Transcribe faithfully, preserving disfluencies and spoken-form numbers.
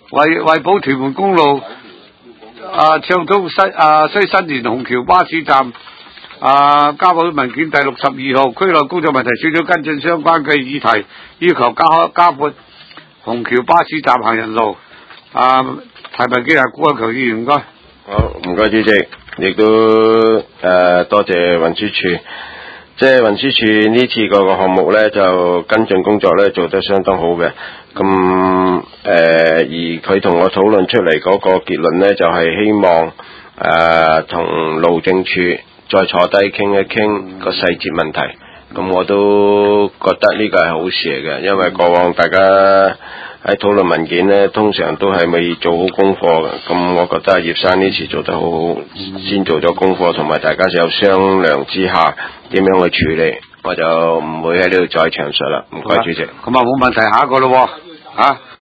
為為保屯門公路啊暢通西啊西新田虹橋巴士站啊交補文件第六十二號，區內工作問題小組跟進相關嘅議題，要求加加闊虹橋巴士站行人路。啊，提問機係古漢強議員，唔該。 好，唔該主席，亦都誒、呃、多謝運輸署。即係運輸署呢次個個項目咧，就跟進工作咧做得相當好嘅。咁誒、呃，而佢同我討論出嚟嗰個結論咧，就係、是、希望誒同、呃、路政署再坐低傾一傾個細節問題。咁我都覺得呢個係好事嚟嘅，因為過往大家喺討論文件咧，通常都係未做好功課嘅。咁我覺得葉生呢次做得好好，先做咗功課，同埋大家有商量之下點樣去處理，我就唔會喺呢度再詳述啦。唔該主席。 咁啊冇問題，下一個咯喎，嚇。